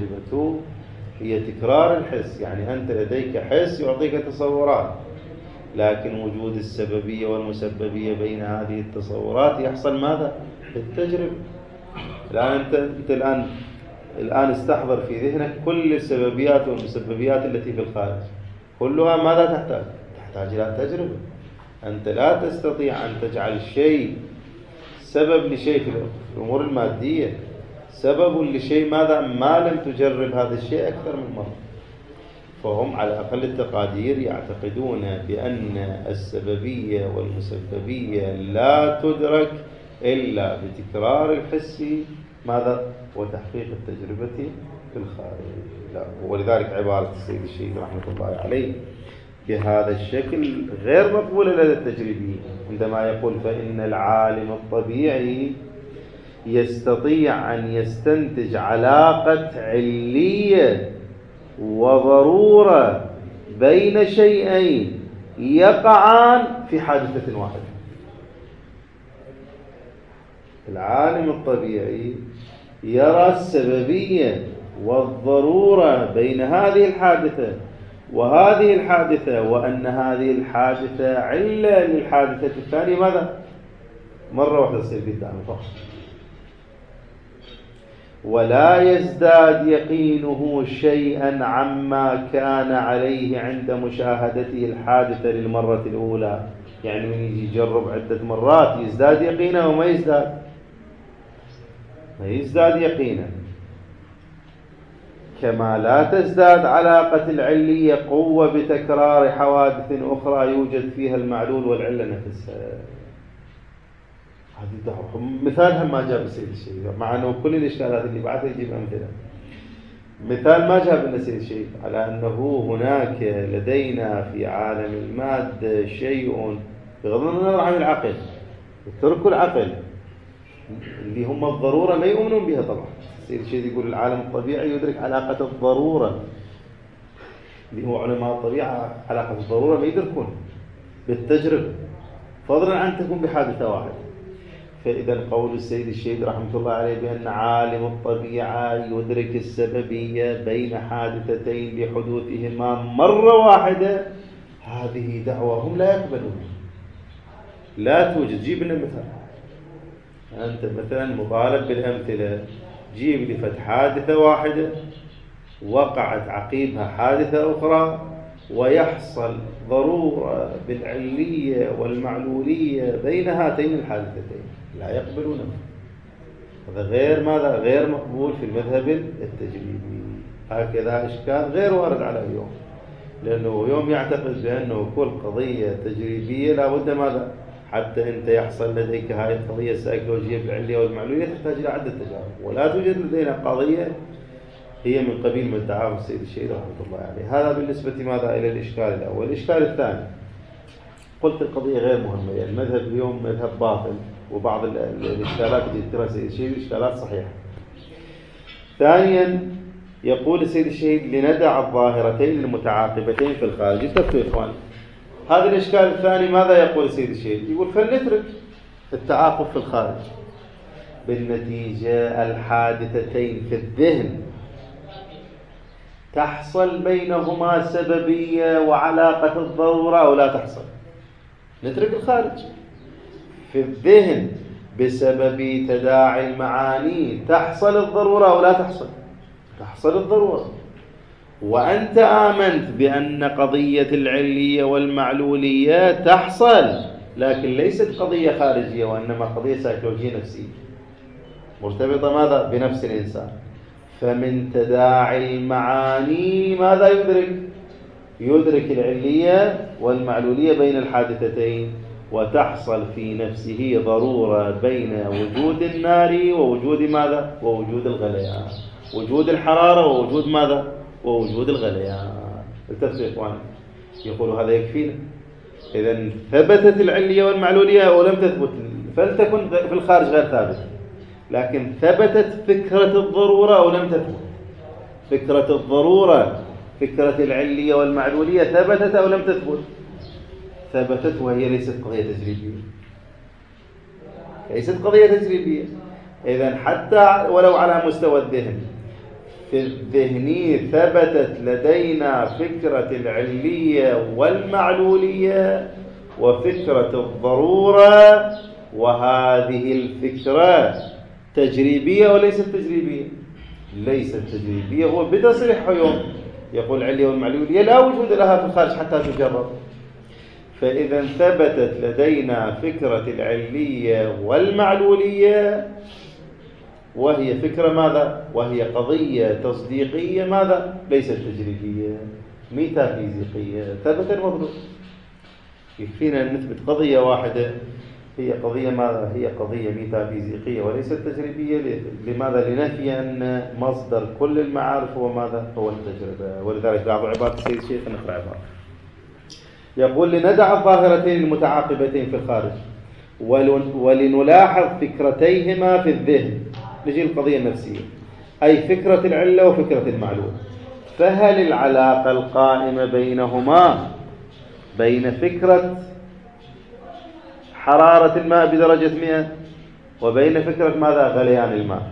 التجربة هي تكرار الحس. يعني أنت لديك حس يعطيك تصورات، لكن وجود السببية والمسببية بين هذه التصورات يحصل ماذا؟ في التجربة. الآن أنت, أنت الآن الآن استحضر في ذهنك كل السببيات والمسببيات التي في الخارج، كلها ماذا تحتاج؟ تحتاج إلى تجربة. أنت لا تستطيع أن تجعل شيء سبب لشيء في الأمور المادية، سبب لشيء ماذا؟ ما لم تجرب هذا الشيء أكثر من مرة. فهم على أقل التقادير يعتقدون بأن السببية والمسببية لا تدرك إلا بتكرار الحس ماذا؟ وتحقيق التجربة في الخارج. لا، ولذلك عبارة السيد الشهيد رحمة الله عليه بهذا الشكل غير مقبولة لدى التجريبيين، عندما يقول فإن العالم الطبيعي يستطيع أن يستنتج علاقة علية وضرورة بين شيئين يقعان في حادثة واحدة. العالم الطبيعي يرى السببية والضرورة بين هذه الحادثة وهذه الحادثة، وأن هذه الحادثة علة للحادثة الثانية ماذا؟ مرة واحدة تصير قدامه فقط، ولا يزداد يقينه شيئا عما كان عليه عند مشاهدته الحادثة للمرة الأولى. يعني من يجي يجرب عدة مرات يزداد يقينه وما يزداد ما يزداد يقينه، كما لا تزداد علاقة العلية قوة بتكرار حوادث أخرى يوجد فيها المعلول والعلة نفسها. هذه دعوة مثالها ما جاب السيد الشهيد، مع أنه كل الإشكالات اللي بعدها يجيب أمثلة. مثال ما جاب لنا السيد الشهيد على أنه هناك لدينا في عالم المادة شيء بغض النظر عن العقل، اتركوا العقل اللي هم الضرورة ما يؤمنون بها طبعا. السيد الشهيد يقول العالم الطبيعي يدرك علاقة الضرورة، اللي هو علماء الطبيعة علاقة الضرورة ما يدركون بالتجربة، فضلا عن تكون بحادثة واحدة. فإذا قول السيد الشهيد رحمة الله عليه بأن عالم الطبيعة يدرك السببية بين حادثتين لحدوثهما مرة واحدة، هذه دعوة هم لا يقبلون، لا توجد. جيب لنا مثال. أنت مثلا مطالب بالأمثلة، جيب لي فت حادثة واحدة وقعت عقيبها حادثة أخرى ويحصل ضرورة بالعلية والمعلولية بين هاتين الحادثتين، لا يقبلونه. هذا غير ماذا؟ غير مقبول في المذهب التجريبي. هكذا إشكال غير وارد على اليوم، لأنه يوم يعتقد بأنه كل قضية تجريبية لابد ماذا؟ حتى أنت يحصل لديك هذه القضية السيكولوجية بالعلية والمعلولية تحتاج إلى عدة تجارب، ولا توجد لدينا قضية هي من قبيل ما ادعاه السيد الشهيد رحمه الله عليه. هذا بالنسبة ماذا؟ إلى الإشكال الأول. الإشكال الثاني، قلت القضية غير مهمة، يعني المذهب اليوم مذهب باطل، وبعض الإشكالات اللي ذكرها السيد الشهيد إشكالات صحيحة. ثانيا يقول السيد الشهيد لندع الظاهرتين المتعاقبتين في الخارج. انتبهوا يا إخوان، هذا الإشكال الثاني ماذا يقول السيد الشهيد؟ يقول فلنترك التعاقب في الخارج، بالنتيجة الحادثتين في الذهن تحصل بينهما سببية وعلاقة الضرورة أو لا تحصل. نترك الخارج. في الذهن بسبب تداعي المعاني تحصل الضرورة أو لا تحصل؟ تحصل الضرورة. وأنت آمنت بأن قضية العلية والمعلولية تحصل، لكن ليست قضية خارجية وإنما قضية سيكولوجية نفسية مرتبطة ماذا؟ بنفس الإنسان. فمن تداعي المعاني ماذا يدرك؟ يدرك العلية والمعلولية بين الحادثتين، وتحصل في نفسه ضرورة بين وجود النار ووجود ماذا؟ ووجود الغليان، وجود الحرارة ووجود ماذا؟ ووجود الغليان. التفسير إخواني يقول هذا يكفينا. إذا ثبتت العلية والمعلولية ولم تثبت، فلتكن في الخارج غير ثابتة، لكن ثبتت فكرة الضرورة أو لم تثبت؟ فكرة الضرورة، فكرة العلية والمعلولية ثبتت أو لم تثبت؟ ثبتت، وهي ليست قضية تجريبية، ليست قضية تجريبية. إذن حتى ولو على مستوى الذهن في الذهن ثبتت لدينا فكرة العلية والمعلولية وفكرة الضرورة، وهذه الفكرة تجريبية وليست تجريبية. ليست تجريبية، هو بتصريح يوم يقول العلية والمعلولية لا وجود لها في الخارج حتى تجرب. فإذا ثبتت لدينا فكرة العلية والمعلولية، وهي فكرة ماذا؟ وهي قضية تصديقية ماذا؟ ليست تجريبية، ميتافيزيقية. ثبت المطلوب. يكفينا أن نثبت قضية واحدة هي قضية ماذا؟ هي قضية ميتافيزيقية وليست تجريبية. لماذا؟ لنفي أن مصدر كل المعارف هو ماذا؟ هو التجربة. ولذلك بعض عبارة السيد الشيخ نقرأ عبارة يقول: لندع الظاهرتين المتعاقبتين في الخارج ولنلاحظ فكرتيهما في الذهن. نجي القضية النفسية، أي فكرة العلة وفكرة المعلول. فهل العلاقة القائمة بينهما بين فكرة حرارة الماء بدرجة مئة وبين فكرة ماذا؟ غليان الماء.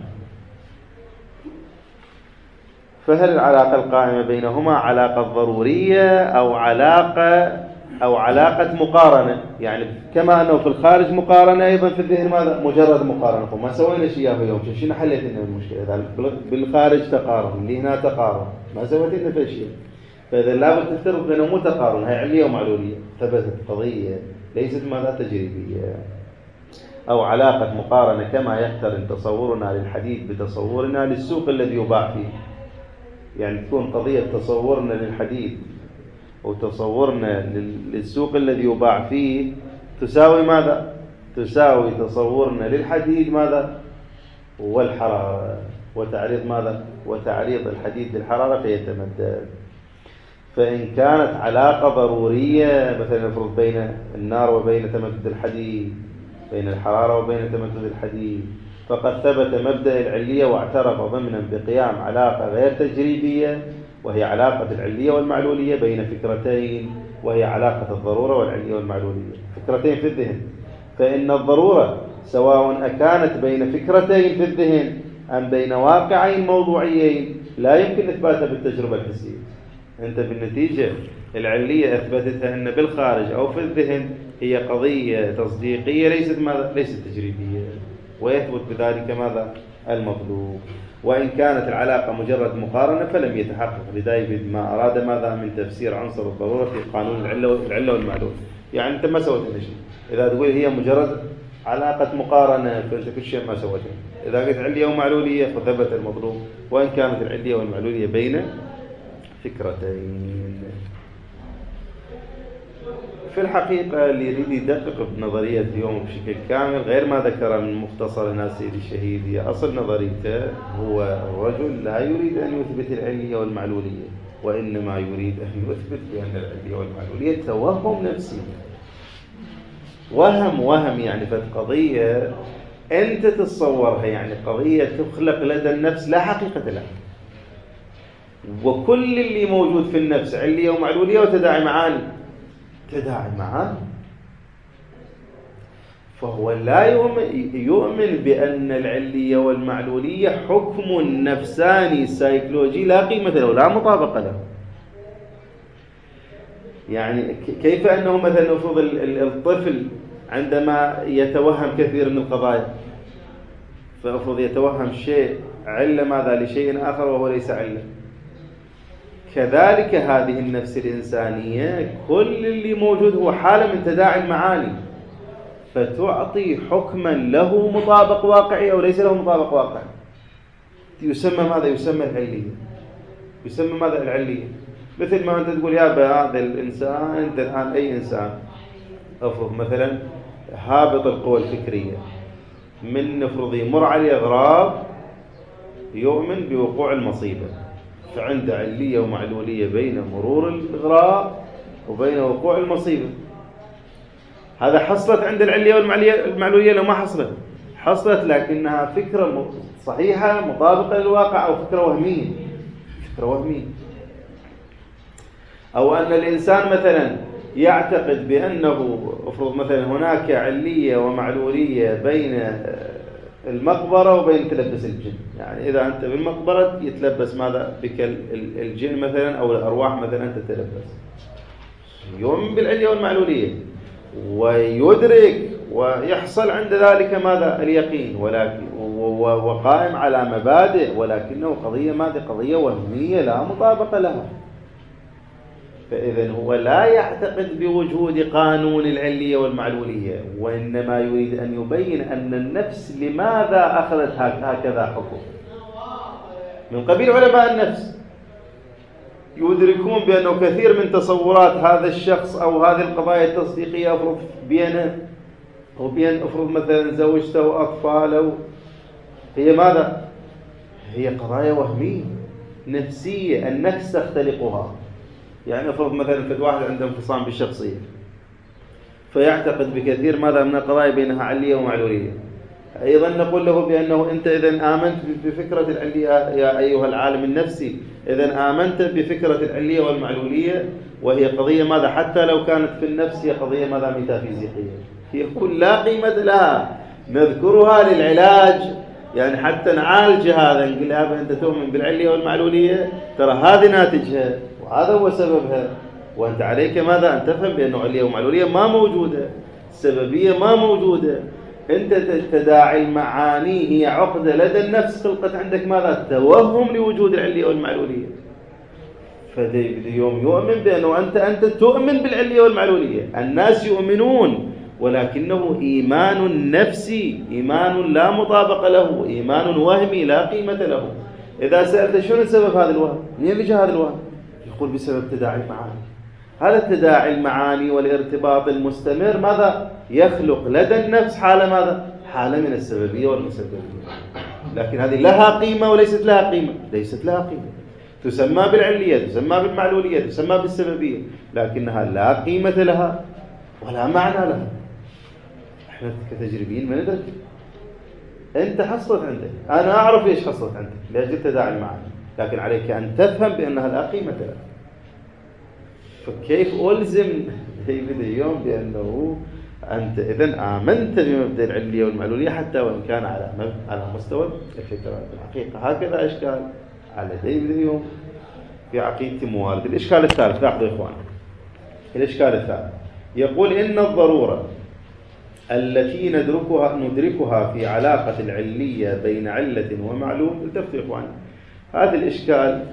فهل العلاقة القائمة بينهما علاقة ضرورية أو علاقة أو علاقة مقارنة؟ يعني كما أنه في الخارج مقارنة، أيضا في الذهن ماذا؟ مجرد مقارنة. ما سوينا شيء يا يوم، شنو حليت لنا المشكلة؟ بالخارج تقارن، اللي هنا تقارن، ما سويت لنا في شيء. فإذا لابد تفترض بينهم مو تقارن، هي علية ومعلولية. ثبتت قضية ليست ماذا؟ تجريبية. أو علاقة مقارنة كما يقترن تصورنا للحديد بتصورنا للسوق الذي يباع فيه. يعني تكون قضية تصورنا للحديد وتصورنا للسوق الذي يباع فيه تساوي ماذا؟ تساوي تصورنا للحديد ماذا؟ والحرارة، وتعريض ماذا؟ وتعريض الحديد للحرارة فيتمدد. فإن كانت علاقة ضرورية مثلا نفرض بين النار وبين تمدد الحديد، بين الحرارة وبين تمدد الحديد، فقد ثبت مبدأ العلية واعترف ضمنا بقيام علاقة غير تجريبية، وهي علاقة العلية والمعلولية بين فكرتين، وهي علاقة الضرورة والعلية والمعلولية، فكرتين في الذهن. فإن الضرورة سواء أكانت بين فكرتين في الذهن أم بين واقعين موضوعيين لا يمكن إثباتها بالتجربة الحسية. أنت بالنتيجة العلية أثبتتها أن بالخارج أو في الذهن هي قضية تصديقية ليست ماذا؟ ليست تجريبية، ويثبت بذلك ماذا؟ المطلوب. وإن كانت العلاقة مجرد مقارنة فلم يتحقق لدايفيد ما أراد ماذا؟ من تفسير عنصر الضرورة في قانون العلة العلة والمعلول. يعني أنت ما سويت لنا شيء. إذا تقول هي مجرد علاقة مقارنة فأنت كل شيء ما سويته. إذا قلت علية ومعلولية فثبت المطلوب، وإن كانت العلية والمعلولية بين فكرتين. في الحقيقة اللي يريد يدقق بنظرية اليوم بشكل كامل غير ما ذكر من مختصر هنا السيد الشهيد، هي أصل نظريته هو الرجل لا يريد أن يثبت العلية والمعلولية، وإنما يريد أن يثبت بأن العلية والمعلولية توهم نفسي. وهم وهم يعني فالقضية أنت تتصورها، يعني قضية تخلق لدى النفس لا حقيقة لها، وكل اللي موجود في النفس علية ومعلولية وتداعي معاني تداعي معاني. فهو لا يؤمن بأن العلية والمعلولية حكم نفساني سيكولوجي لا قيمة له لا مطابقة له. يعني كيف أنه مثلا نفرض الطفل عندما يتوهم كثير من القضايا، فأفرض يتوهم شيء علة ماذا لشيء آخر وهو ليس علة، كذلك هذه النفس الإنسانية كل اللي موجود هو حالة من تداعي المعاني، فتعطي حكما له مطابق واقعي أو ليس له مطابق واقعي. يسمى ماذا؟ يسمى العلية. يسمى ماذا؟ العلية. مثل ما أنت تقول يا هذا الإنسان، أنت الآن أي إنسان أفرض مثلا هابط القوى الفكرية، من نفرض يمر عليه أغراض يؤمن بوقوع المصيبة، فعنده علية ومعلولية بين مرور الإغراء وبين وقوع المصيبة. هذا حصلت عند العلية والمعلولية لو ما حصلت؟ حصلت، لكنها فكرة صحيحة مطابقة للواقع أو فكرة وهمية. فكرة وهمية. أو أن الإنسان مثلا يعتقد بأنه افرض مثلا هناك علية ومعلولية بين المقبرة وبين تلبس الجن. يعني إذا أنت بالمقبرة يتلبس ماذا بك الجن مثلا أو الأرواح مثلا أنت تلبس. يؤمن بالعلية والمعلولية ويدرك ويحصل عند ذلك ماذا اليقين، ولكن وقائم على مبادئ، ولكنه قضية ماذا قضية وهمية لا مطابقة لها. فإذا هو لا يعتقد بوجود قانون العلية والمعلولية، وإنما يريد أن يبين أن النفس لماذا أخذت هكذا حكم. من قبيل علماء النفس يدركون بأنه كثير من تصورات هذا الشخص أو هذه القضايا التصديقية أفرض بينه وبين أفرض مثلا زوجته وأطفاله هي ماذا؟ هي قضايا وهمية نفسية النفس تختلقها. يعني أفرض مثلا فد واحد عنده انفصام بالشخصية فيعتقد بكثير ماذا من القضايا بينها علية ومعلولية. أيضا نقول له بأنه أنت إذا آمنت بفكرة العلية يا أيها العالم النفسي، إذا آمنت بفكرة العلية والمعلولية وهي قضية ماذا حتى لو كانت في النفس هي قضية ماذا ميتافيزيقية، يقول لا قيمة لها، نذكرها للعلاج يعني حتى نعالج هذا، نقول لها أنت تؤمن بالعلية والمعلولية ترى هذه ناتجها وهذا هو سببها، وأنت عليك ماذا أن تفهم بأنه علية ومعلولية ما موجودة، السببية ما موجودة، أنت تداعي المعاني هي عقدة لدى النفس خلقت عندك ماذا توهم لوجود العلية والمعلولية. فديفيد يوم يؤمن بأنه أنت أنت تؤمن بالعلية والمعلولية، الناس يؤمنون ولكنه إيمان نفسي، إيمان لا مطابق له، إيمان وهمي لا قيمة له. إذا سألت شنو سبب هذا الوهم؟ منين يجي هذا الوهم؟ يقول بسبب تداعي المعاني. هذا التداعي المعاني والارتباط المستمر ماذا يخلق لدى النفس حالة ماذا؟ حالة من السببية والمسببية. لكن هذه لها قيمة وليست لها قيمة، ليست لها قيمة، تسمى بالعلية، تسمى بالمعلولية، تسمى بالسببية، لكنها لا قيمة لها ولا معنى لها. احنا كتجريبيين ما ندرك. انت حصلت عندك، انا اعرف ليش حصلت عندك لاجل تداعي المعاني، لكن عليك ان تفهم بانها لا قيمة لها. فكيف ألزم ديفيد اليوم بأنه أنت إذن آمنت بمبدأ العلية والمعلولية حتى وإن كان على على مستوى الفكرة الحقيقة. هكذا إشكال على ديفيد اليوم في عقيدة موارد. الإشكال الثالث، لاحظوا يا إخوان، الإشكال الثالث يقول إن الضرورة التي ندركها ندركها في علاقة العلية بين علة ومعلول. التفتوا يا إخوان، هذا الإشكال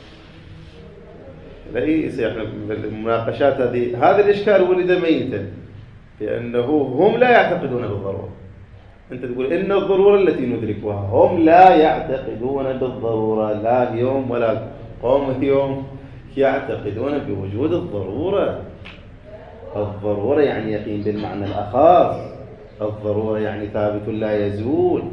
ليس يعني المناقشات هذه، هذا الإشكال ولد ميتا، لأنه هم لا يعتقدون بالضرورة. أنت تقول إن الضرورة التي ندركها، هم لا يعتقدون بالضرورة، لا اليوم ولا قوم اليوم يعتقدون بوجود الضرورة. الضرورة يعني يقين بالمعنى الأخص، الضرورة يعني ثابت لا يزول،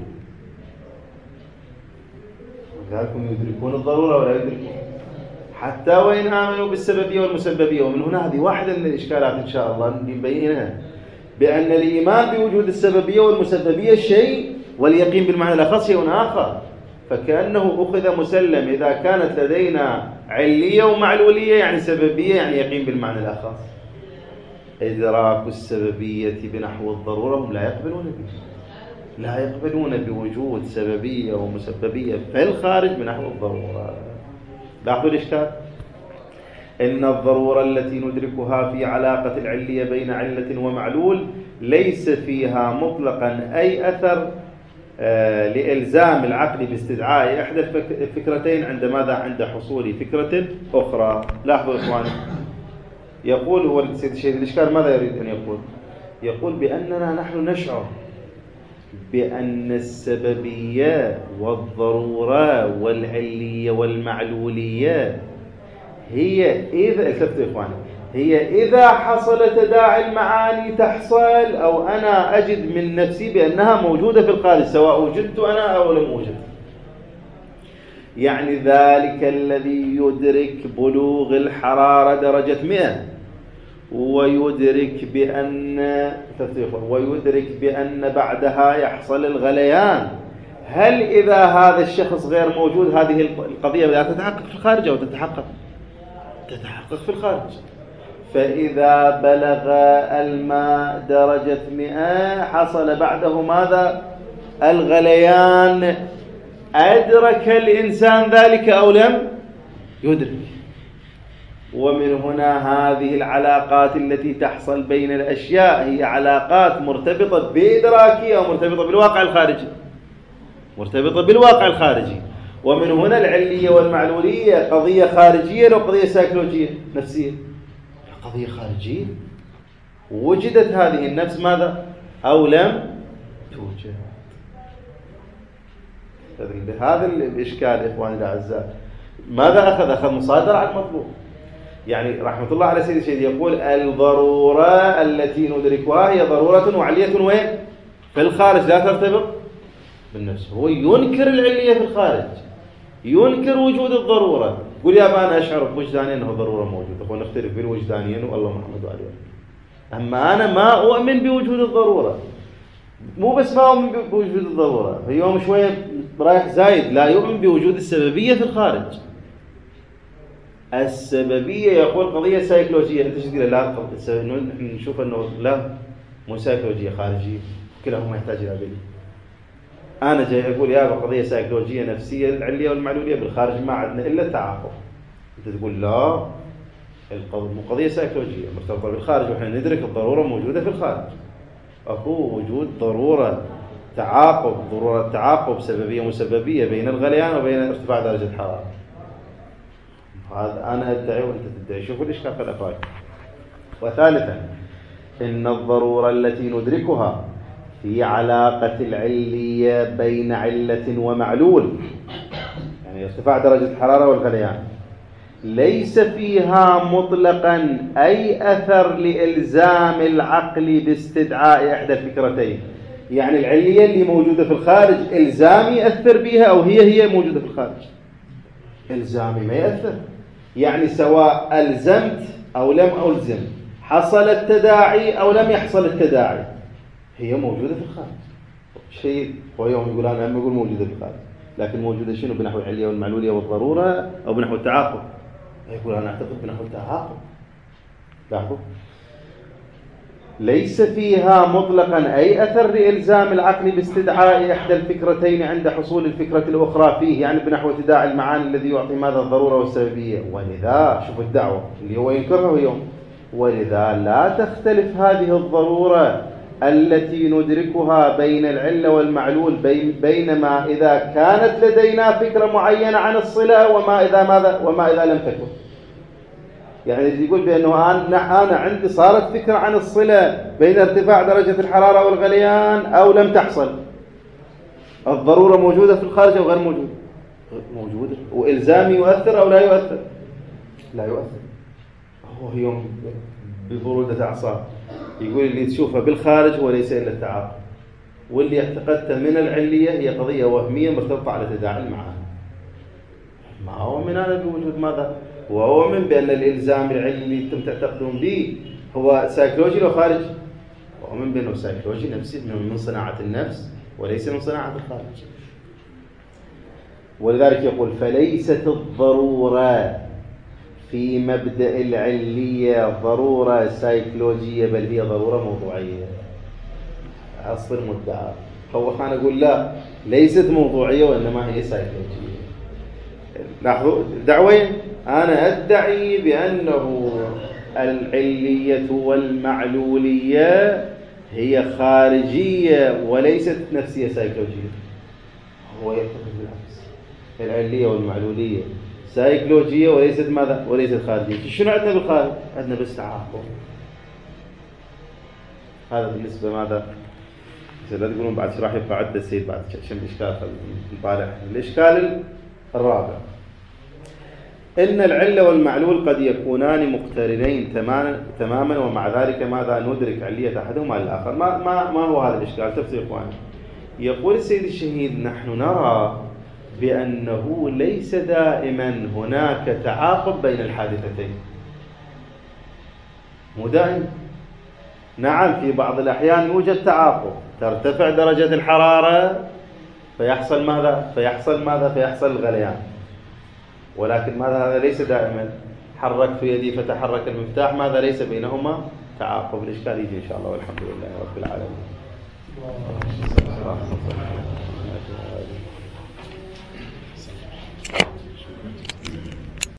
ولذلك يدركون الضرورة ولا يدركون حتى وإن آمنوا بالسببية والمسببية. ومن هنا هذه واحدة من الإشكالات إن شاء الله نبينها، بأن الإيمان بوجود السببية والمسببية شيء واليقين بالمعنى الأخص شيء آخر. فكأنه أخذ مسلم إذا كانت لدينا علية ومعلولية يعني سببية يعني يقين بالمعنى الأخص. إدراك السببية بنحو الضرورة هم لا يقبلون به، لا يقبلون بوجود سببية ومسببية في الخارج بنحو الضرورة. لاحظوا الإشكال، إن الضرورة التي ندركها في علاقة العلية بين علة ومعلول ليس فيها مطلقا أي أثر آه لإلزام العقل باستدعاء إحدى الفكرتين عند ماذا؟ عند حصول فكرة أخرى. لاحظوا إخواني، يقول هو الشيء الإشكال ماذا يريد أن يقول؟ يقول بأننا نحن نشعر بأن السببية والضرورة والعلية والمعلولية هي إذا التفتوا إخواني هي إذا حصل تداعي المعاني تحصل أو أنا أجد من نفسي بأنها موجودة في الخارج سواء وجدت أنا أو لم أوجد. يعني ذلك الذي يدرك بلوغ الحرارة درجة مئة ويدرك بأن ويدرك بأن بعدها يحصل الغليان، هل إذا هذا الشخص غير موجود هذه القضية لا تتحقق في الخارج أو تتحقق؟ تتحقق في الخارج. فإذا بلغ الماء درجة مئة حصل بعده ماذا؟ الغليان أدرك الإنسان ذلك أو لم يدرك. ومن هنا هذه العلاقات التي تحصل بين الأشياء هي علاقات مرتبطة بإدراكية أو مرتبطة بالواقع الخارجي، مرتبطة بالواقع الخارجي. ومن هنا العلية والمعلولية قضية خارجية أو قضية سيكولوجية نفسية؟ قضية خارجية. وجدت هذه النفس ماذا أو لم توجد. هذا الإشكال إخواني الأعزاء. ماذا أخذ؟ أخذ مصادرة على المطلوب. يعني رحمة الله على سيد الشهيد يقول الضرورة التي ندركها هي ضرورة وعلية وين؟ في الخارج، لا ترتبط بالنفس. هو ينكر العلية في الخارج، ينكر وجود الضرورة. يقول يا أبا أنا أشعر بوجداني أنه ضرورة موجودة، ونختلف بين وجدانيين والله محمد وعليه. أما أنا ما أؤمن بوجود الضرورة. مو بس ما أؤمن بوجود الضرورة، في يوم شوية رايح زايد لا يؤمن بوجود السببية في الخارج. السببية يقول قضية سيكولوجية. أنت شو تقول؟ لا، نحن نشوف أنه لا، مو سيكولوجية، خارجية، كلاهما يحتاج إلى علم. أنا جاي أقول يا قضية سيكولوجية نفسية، العلية والمعلولية بالخارج ما عندنا إلا التعاقب. أنت تقول لا، القضية سيكولوجية مرتبطة بالخارج، وإحنا ندرك الضرورة موجودة في الخارج. أكو وجود ضرورة تعاقب، ضرورة تعاقب سببية مسببية بين الغليان وبين ارتفاع درجة الحرارة. هذا أنا أدعي وأنت تدعي. شوفوا الإشكال في الأفعال. وثالثا إن الضرورة التي ندركها في علاقة العلية بين علة ومعلول، يعني ارتفاع درجة الحرارة والغليان، ليس فيها مطلقا أي أثر لإلزام العقل باستدعاء إحدى الفكرتين. يعني العلية اللي موجودة في الخارج إلزامي يأثر بها أو هي هي موجودة في الخارج؟ إلزامي ما يأثر. يعني سواء ألزمت أو لم ألزم، حصل التداعي أو لم يحصل التداعي، هي موجودة في الخارج. شيء ويوم يقول أنا أما يقول موجودة في الخارج، لكن موجودة شنو؟ بنحو العلية والمعلولية والضرورة أو بنحو التعاقب؟ يقول أنا أعتقد بنحو التعاقب. لاحظوا، ليس فيها مطلقا أي أثر لإلزام العقل باستدعاء إحدى الفكرتين عند حصول الفكرة الأخرى فيه، يعني بنحو تداعي المعاني الذي يعطي ماذا؟ الضرورة والسببية. ولذا شوف الدعوة اللي هو ينكرها اليوم، ولذا لا تختلف هذه الضرورة التي ندركها بين العلة والمعلول، بينما إذا كانت لدينا فكرة معينة عن الصلة وما إذا ماذا وما إذا لم تكن. يعني يقول بأنه أنا أنا عندي صارت فكرة عن الصلة بين ارتفاع درجة الحرارة والغليان أو لم تحصل. الضرورة موجودة في الخارج أو غير موجودة؟ موجودة. وإلزامي يؤثر أو لا يؤثر؟ لا يؤثر. هو يوم ببرودة أعصاب يقول اللي تشوفه بالخارج هو ليس إلا التعاقب، واللي اعتقدته من العلية هي قضية وهمية مرتبطة على تداعي المعاني. ما هو من هذا بوجود ماذا؟ وأؤمن بأن الإلزام العلمي اللي أنتم تعتقدون به هو سيكولوجي أو خارجي؟ وأؤمن بأنه سيكولوجي نفسي من صناعة النفس وليس من صناعة الخارج. ولذلك يقول فليست الضرورة في مبدأ العلية ضرورة سيكولوجية، بل هي ضرورة موضوعية. أصل المدعى هو خان أقول لا، ليست موضوعية وإنما هي سيكولوجية. لاحظوا دعوين، أنا أدعي بأنه العلية والمعلولية هي خارجية وليست نفسية سيكولوجية. هو يعتقد بالعكس، العلية والمعلولية سيكولوجية وليست ماذا؟ وليست خارجية. شنو عندنا بالخارج؟ عندنا بس تعاقب. هذا بالنسبة ماذا؟ لا تقولون بعد شرح يبقى عدة السيد بعد شم إشكال نطالع. الإشكال الرابع إن العلة والمعلول قد يكونان مقترنين تماما ومع ذلك ماذا؟ ندرك علية أحدهما على الآخر. ما, ما, ما هو هذا الإشكال؟ تفسير إخواني. يقول السيد الشهيد نحن نرى بأنه ليس دائما هناك تعاقب بين الحادثتين. مو دائما. نعم في بعض الأحيان يوجد تعاقب، ترتفع درجة الحرارة فيحصل ماذا؟ فيحصل ماذا؟ فيحصل الغليان. ولكن ماذا؟ هذا ليس دائما. حركت يدي فتحرك المفتاح، ماذا؟ ليس بينهما تعاقب. الإشكال يجي إن شاء الله والحمد لله رب العالمين. صح صح.